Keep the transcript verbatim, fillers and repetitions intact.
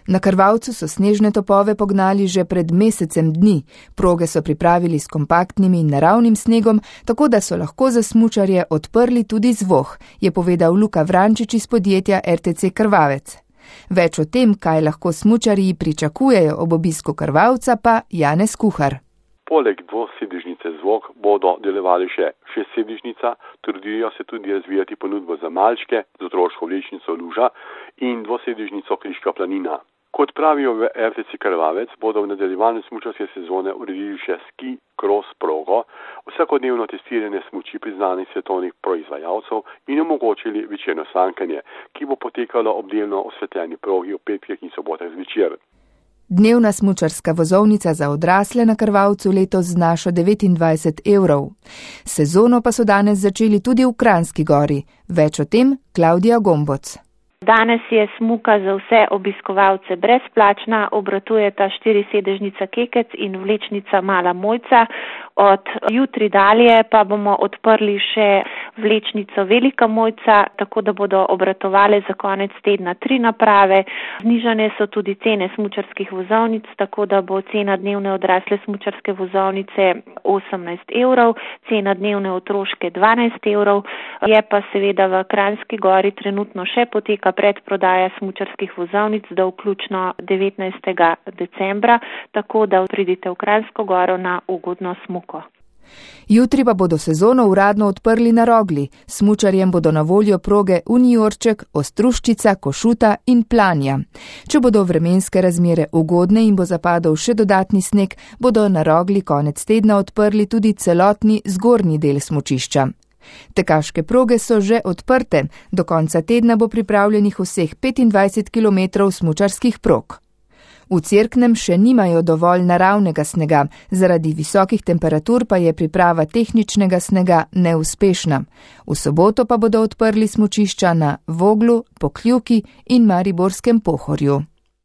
Na Krvavcu so snežne topove pognali že pred mesecem dni. Proge so pripravili s kompaktnim in naravnim snegom, tako da so lahko za smučarje odprli tudi zvoh, je povedal Luka Vrančič iz podjetja er te ce Krvavec. Več o tem, kaj lahko smučarji pričakujejo ob obisku Krvavca, pa Janez Kuhar. Poleg dvosedežnice zvok bodo delovali še šestsedežnica, trudijo se tudi razvijati ponudbo za malčke z otroško vlečnico Luža in dvosedežnico Kliška planina. Kot pravijo v er te ce Krvavec, bodo v nadaljevanju smučarske sezone uredili še ski cross progo, vsakodnevno testiranje smuči priznanih svetovnih proizvajalcev in omogočili večerno sankanje, ki bo potekalo ob delno osvetljeni progi ob petkih in sobotah zvečer. Dnevna smučarska vozovnica za odrasle na Krvavcu letos znaša devetindvajset evrov. Sezono pa so danes začeli tudi v Kranjski Gori. Več o tem Klavdija Gomboc. Danes je smuka za vse obiskovalce brezplačna, obratujeta štirisedežnica Kekec in vlečnica Mala Mojca. Od jutri dalje pa bomo odprli še vlečnico Velika Mojca, tako da bodo obratovale za konec tedna tri naprave. Znižane so tudi cene smučarskih vozovnic, tako da bo cena dnevne odrasle smučarske vozovnice osemnajst evrov, cena dnevne otroške dvanajst evrov. Je pa seveda v Kranjski Gori trenutno še poteka predprodaja smučarskih vozovnic do vključno devetnajstega decembra, tako da pridite v Kranjsko Goro na ugodno smuko. Jutri pa bodo sezono uradno odprli na Rogli. Smučarjem bodo na voljo proge Uniorček, Ostruščica, Košuta in Planja. Če bodo vremenske razmere ugodne in bo zapadal še dodatni sneg, bodo na Rogli konec tedna odprli tudi celotni zgornji del smučišča. Tekaške proge so že odprte, do konca tedna bo pripravljenih vseh petindvajset kilometrov smučarskih prog. V Cerknem še nimajo dovolj naravnega snega, zaradi visokih temperatur pa je priprava tehničnega snega neuspešna. V soboto pa bodo odprli smučišča na Voglu, Pokljuki in Mariborskem Pohorju.